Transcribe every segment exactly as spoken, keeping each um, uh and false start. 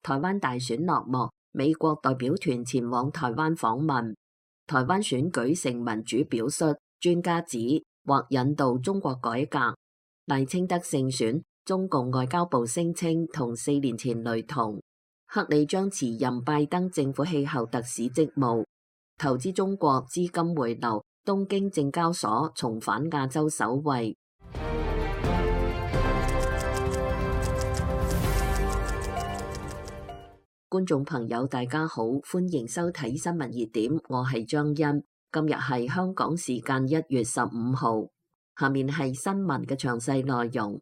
台灣大選落幕，美國代表團前往台灣訪問。台灣選舉成民主表率，專家指或引導中國改革。賴清德勝選，中共外交部聲稱同四年前雷同。克里將辭任拜登政府氣候特使職務。投資中國資金回流，東京證交所重返亞洲首位。觀眾朋友大家好，歡迎收睇新聞熱點，我係張欣。今日係香港時間一月十五號，下面係新聞嘅詳細內容。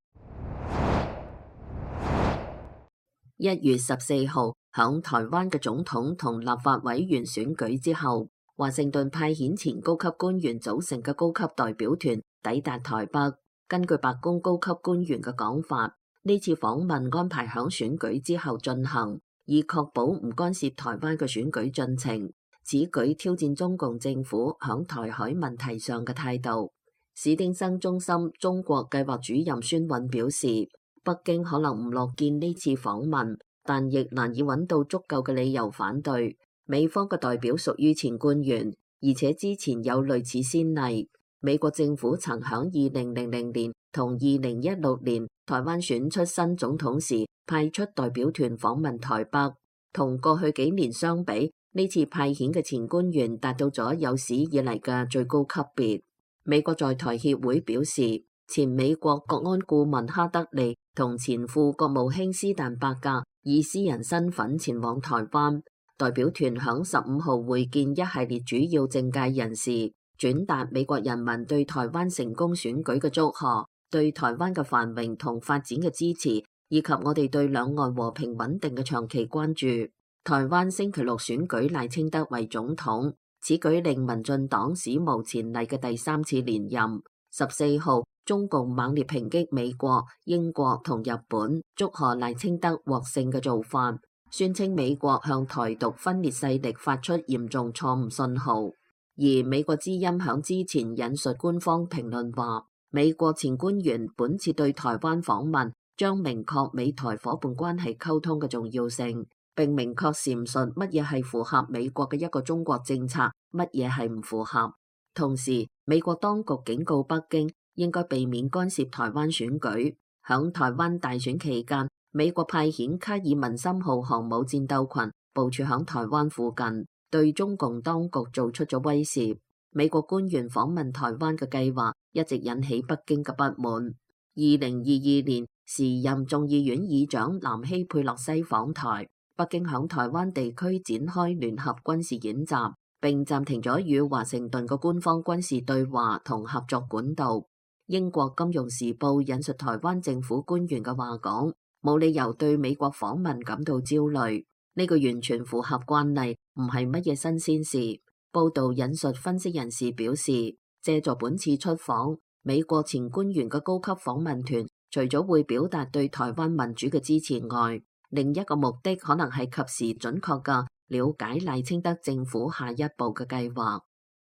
一月十四號，響台灣嘅總統同立法委員選舉之後，華盛頓派遣前高級官員組成嘅高級代表團抵達台北。根據白宮高級官員嘅講法，呢次訪問安排響選舉之後進行，以確保唔干涉台灣嘅選舉進程。此舉挑戰中共政府響台海問題上嘅態度。史丁生中心中國計劃主任孫韻表示，北京可能唔樂見呢次訪問，但亦難以揾到足夠嘅理由反對。美方嘅代表屬於前官員，而且之前有類似先例。美國政府曾響二零零零年同二零一六年台灣選出新總統時派出代表團訪問台北，同過去幾年相比，呢次派遣嘅前官員達到咗有史以嚟嘅最高級別。美國在台協會表示，前美國國安顧問哈德利同前副國務卿斯坦伯格以私人身份前往台灣，代表團響十五號會見一系列主要政界人士，轉達美國人民對台灣成功選舉嘅祝賀，對台灣嘅繁榮同發展嘅支持，以及我哋對兩岸和平穩定嘅長期關注。台灣星期六選舉賴清德為總統，此舉令民進黨史無前例嘅第三次連任。十四號，中共猛烈抨擊美國、英國同日本祝賀賴清德獲勝嘅做法，宣稱美國向台獨分裂勢力發出嚴重錯誤信號。而美國之音響之前引述官方評論話，美國前官員本次對台灣訪問將明確美台夥伴關係溝通嘅重要性，並明確闡述乜嘢係符合美國嘅一個中國政策，乜嘢係唔符合。同時，美國當局警告北京應該避免干涉台灣選舉。響台灣大選期間，美國派遣卡爾文森號航母戰鬥群部署響台灣附近，對中共當局做出咗威懾。美國官員訪問台灣嘅計劃一直引起北京嘅不滿。二零二二年，時任眾議院議長南希佩洛西訪台，北京響台灣地區展開聯合軍事演習，並暫停咗與華盛頓嘅官方軍事對話同合作管道。英國金融時報引述台灣政府官員嘅話講，冇理由對美國訪問感到焦慮，呢個完全符合慣例，唔係乜嘢新鮮事。報道引述分析人士表示，借助本次出訪，美國前官員嘅高級訪問團除咗會表達對台灣民主嘅支持外，另一個目的可能係及時準確嘅了解賴清德政府下一步嘅計劃。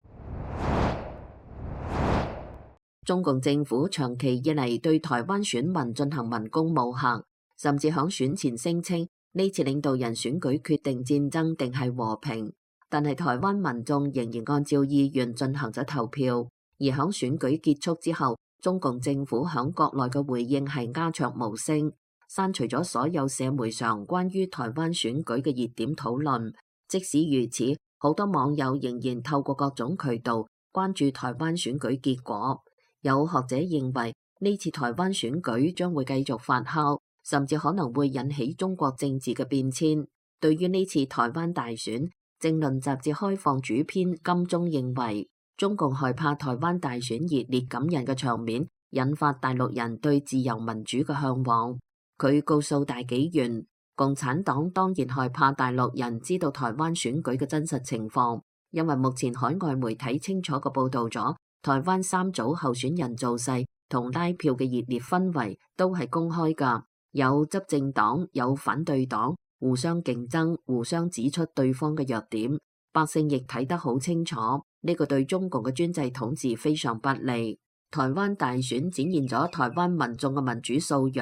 中共政府長期以嚟對台灣選民進行文攻武嚇，甚至響選前聲稱呢次領導人選舉決定戰爭定係和平。但係台灣民眾仍然按照意願進行咗投票，而響選舉結束之後，中共政府響國內嘅回應係鴉雀無聲，刪除咗所有社媒上關於台灣選舉嘅熱點討論。即使如此，好多網友仍然透過各種渠道關注台灣選舉結果。有學者認為呢次台灣選舉將會繼續發酵，甚至可能會引起中國政治嘅變遷。對於呢次台灣大選，政論雜誌開放主編金鐘認為，中共害怕台灣大選熱烈感人嘅場面引發大陸人對自由民主嘅向往。佢告訴大紀元，共產黨當然害怕大陸人知道台灣選舉嘅真實情況，因為目前海外媒體清楚嘅報道咗台灣三組候選人造勢同拉票嘅熱烈氛圍都係公開㗎，有執政黨，有反對黨，互相競爭，互相指出對方嘅弱點，百姓亦睇得好清楚，呢個對中共嘅專制統治非常不利。台灣大選展現咗台灣民眾嘅民主素養，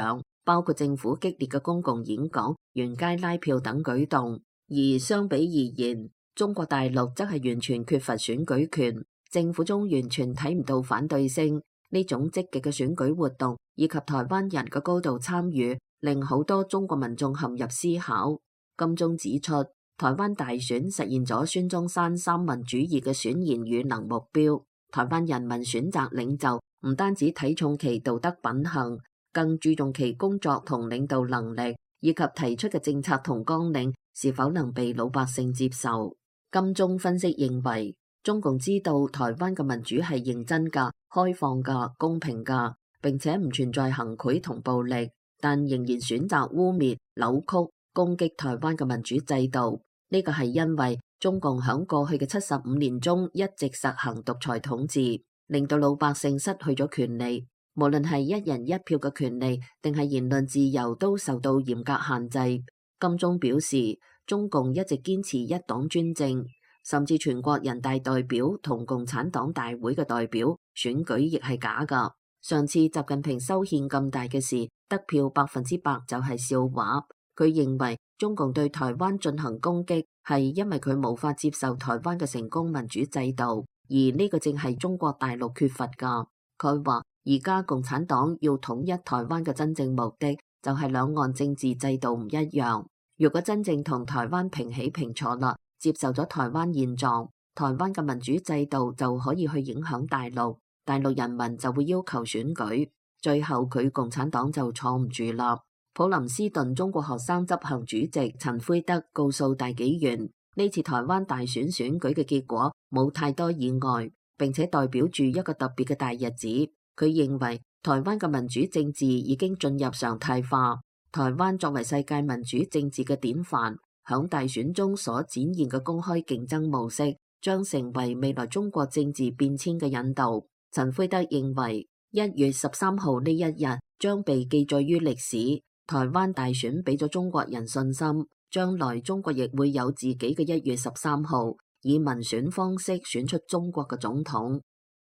包括政府激烈嘅公共演講、沿街拉票等舉動。而相比而言，中國大陸則係完全缺乏選舉權，政府中完全睇唔到反對聲。呢種積極嘅選舉活動以及台灣人嘅高度參與，令好多中國民眾陷入思考。金鐘指出，台灣大選實現咗孫中山三民主義嘅選賢與能目標。台灣人民選擇領袖，唔單止睇重其道德品行，更注重其工作同領導能力，以及提出嘅政策同綱領是否能被老百姓接受。金鐘分析認為，中共知道台灣嘅民主係認真㗎、開放㗎、公平㗎，並且唔存在行賄同暴力，但仍然選擇污蔑、扭曲、攻擊台灣嘅民主制度。呢個係因為中共響過去嘅七十五年中一直實行獨裁統治，令到老百姓失去咗權利，無論係一人一票嘅權利，定係言論自由都受到嚴格限制。金鐘表示，中共一直堅持一黨專政，甚至全國人大代表同共產黨大會嘅代表選舉亦係假㗎。上次習近平修憲咁大嘅事，得票百分之百就係笑話。佢認為中共對台灣進行攻擊係因為佢無法接受台灣嘅成功民主制度，而呢個正係中國大陸缺乏㗎。佢話而家共產黨要統一台灣嘅真正目的就係兩岸政治制度唔一樣。如果真正同台灣平起平坐啦，接受咗台灣現狀，台灣嘅民主制度就可以去影響大陸，大陸人民就會要求選舉，最後佢共產黨就坐唔住啦。普林斯頓中國學生執行主席陳輝德告訴大紀元，呢次台灣大選選舉嘅結果冇太多意外，並且代表住一個特別嘅大日子。佢認為台灣嘅民主政治已經進入常態化，台灣作為世界民主政治嘅典範，響大選中所展現嘅公開競爭模式，將成為未來中國政治變遷嘅引導。陳輝德認為，一月十三號呢一日將被記載於歷史。台灣大選俾咗中國人信心，將來中國亦會有自己嘅一月十三號，以民選方式選出中國嘅總統。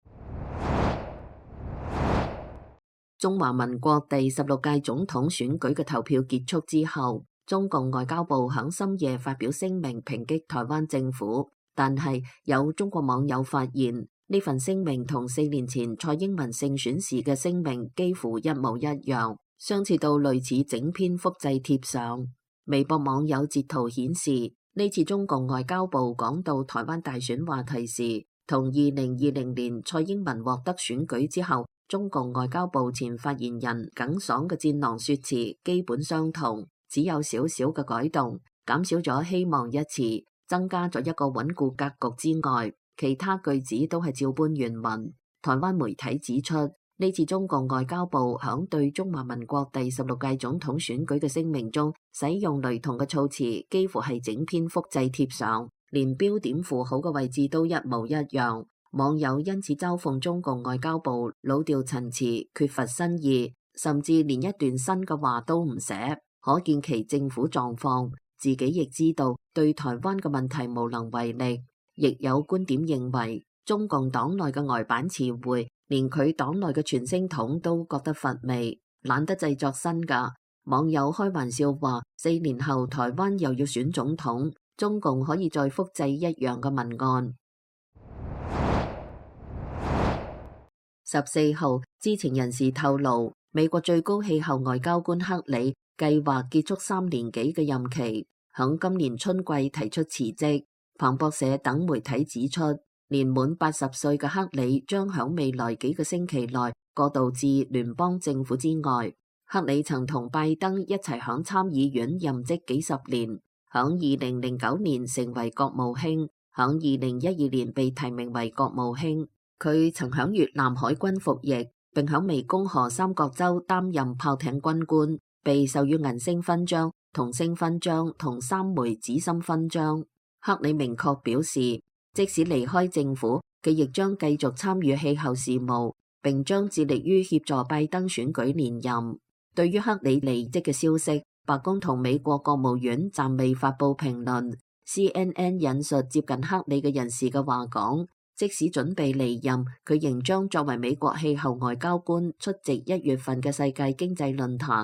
中華民國第十六屆總統選舉嘅投票結束之後，中共外交部響深夜發表聲明抨擊台灣政府，但係有中國網友發現呢份聲明同四年前蔡英文勝選時嘅聲明幾乎一模一樣。相似到類似整篇複製貼上。微博網友截圖顯示，呢次中共外交部講到台灣大選話題時，同二零二零年蔡英文獲得選舉之後，中共外交部前發言人耿爽嘅戰狼說辭基本相同，只有少少嘅改動，減少咗希望一詞，增加咗一個穩固格局之外，其他句子都係照搬原文。台灣媒體指出，呢次中共外交部響對中華民國第十六屆總統選舉嘅聲明中，使用雷同嘅措辭，幾乎係整篇複製貼上，連標點符號嘅位置都一模一樣。網友因此嘲諷中共外交部老調陳詞，缺乏新意，甚至連一段新嘅話都唔寫，可見其政府狀況。自己亦知道對台灣嘅問題無能為力。亦有觀點認為，中共黨內嘅呆板詞彙，連佢黨內嘅傳聲筒都覺得乏味，懶得製作新㗎。網友開玩笑話，四年後台灣又要選總統，中共可以再複製一樣嘅文案。十四號，知情人士透露，美國最高氣候外交官克里計劃結束三年幾嘅任期，響今年春季提出辭職。彭博社等媒體指出，年滿八十歲嘅克里將響未來幾個星期內過渡至聯邦政府之外。克里曾同拜登一齊響參議院任職幾十年，響二零零九年成為國務卿，響二零一二年被提名為國務卿。佢曾響越南海軍服役，並響湄公河三角洲擔任炮艇軍官，被授予銀星勳章、銅星勳章同三枚紫心勳章。克里明確表示，即使離開政府，佢亦將繼續參與氣候事務，並將致力於協助拜登選舉連任。對於克里離職嘅消息，白宮同美國國務院暫未發布評論。C N N 引述接近克里嘅人士嘅話講，即使準備離任，佢仍將作為美國氣候外交官出席一月份嘅世界經濟論壇。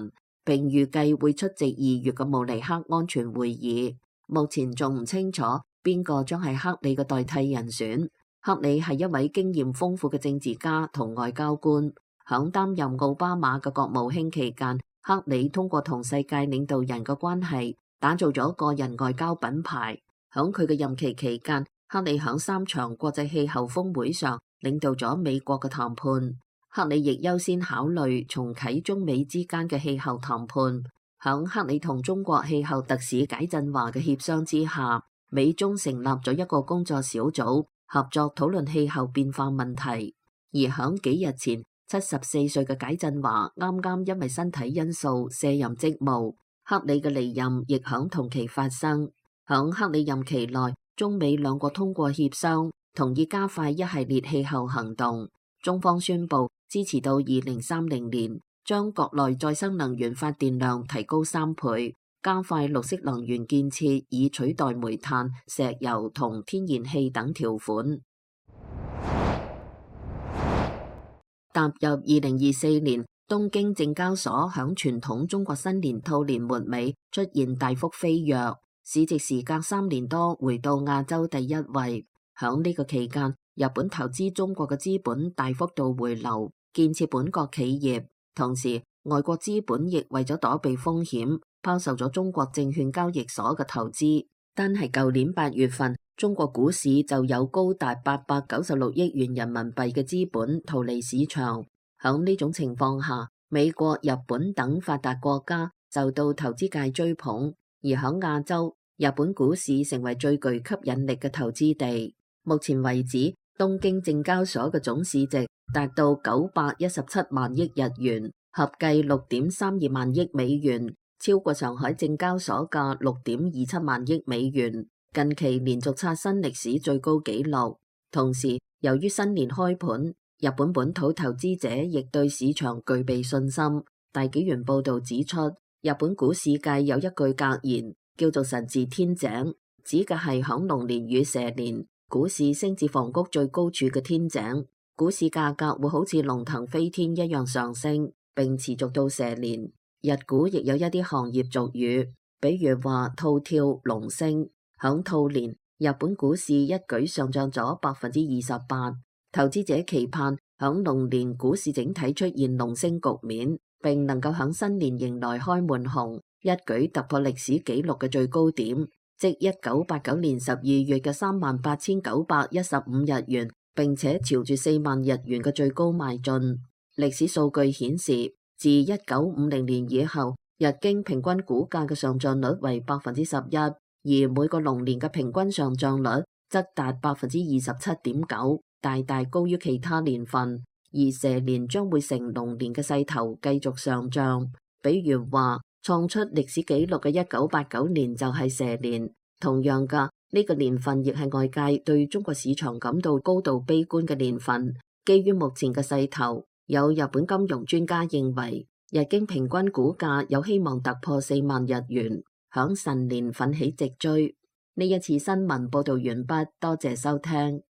並預計會出席二月嘅慕尼黑安全會議。目前仲唔清楚邊個將係克里嘅代替人選。克里係一位經驗豐富嘅政治家同外交官，響擔任奧巴馬嘅國務卿期間，克里通過同世界領導人嘅關係，打造咗個人外交品牌。響佢嘅任期期間，克里響三場國際氣候峰會上領導咗美國嘅談判。克里亦優先考慮重啟中美之間嘅氣候談判。響克里同中國氣候特使解振華嘅協商之下，美中成立咗一個工作小組，合作討論氣候變化問題。而響幾日前，七十四歲嘅解振華啱啱因為身體因素卸任職務，克里嘅離任亦響同期發生。響克里任期內，中美兩國通過協商，同意加快一系列氣候行動。中方宣布支持到二零三零年，將國內再生能源發電量提高三倍，加快綠色能源建設，以取代煤炭、石油同天然氣等條款。踏入二零二四年，東京證交所響傳統中國新年兔年末尾出現大幅飛躍，市值時隔三年多回到亞洲第一位。響呢個期間，日本投資中國嘅資本大幅度回流，建設本國企業。同時，外國資本亦為咗躲避風險，拋售咗中國證券交易所嘅投資。單係舊年八月份，中國股市就有高達八百九十六億元人民幣嘅資本逃離市場。響呢種情況下，美國、日本等發達國家受到投資界追捧，而響亞洲，日本股市成為最具吸引力嘅投資地。目前為止，東京證交所嘅總市值達到九百一十七萬億日元，合計六點三二萬億美元，超過上海證交所嘅六點二七萬億美元，近期連續刷新歷史最高紀錄。同時，由於新年開盤，日本本土投資者亦對市場具備信心。大紀元報道指出，日本股市界有一句格言，叫做神字天井，指嘅係響龍年與蛇年，股市升至房谷最高處嘅天井，股市價格會好似龍騰飛天一樣上升，並持續到蛇年。日股亦有一啲行業俗語，比如話兔跳龍升。響兔年，日本股市一舉上漲咗百分之二十八，投資者期盼響龍年股市整體出現龍升局面，並能夠響新年迎來開門紅，一舉突破歷史紀錄嘅最高點，即一九八九年十二月嘅三萬八千九百一十五日元，並且朝住四萬日元嘅最高邁進。歷史數據顯示，自一九五零年以後，日經平均股價嘅上漲率為百分之十一，而每個龍年嘅平均上漲率則達百分之二十七點九，大大高於其他年份。而蛇年將會成龍年嘅勢頭繼續上漲，比如話創出歷史紀錄嘅一九八九年就係蛇年。同樣噶，呢個年份亦係外界對中國市場感到高度悲觀嘅年份。基於目前嘅勢頭，有日本金融專家認為，日經平均股價有希望突破四萬日元，響神年奮起直追。呢一次新聞報道完畢，多謝收聽。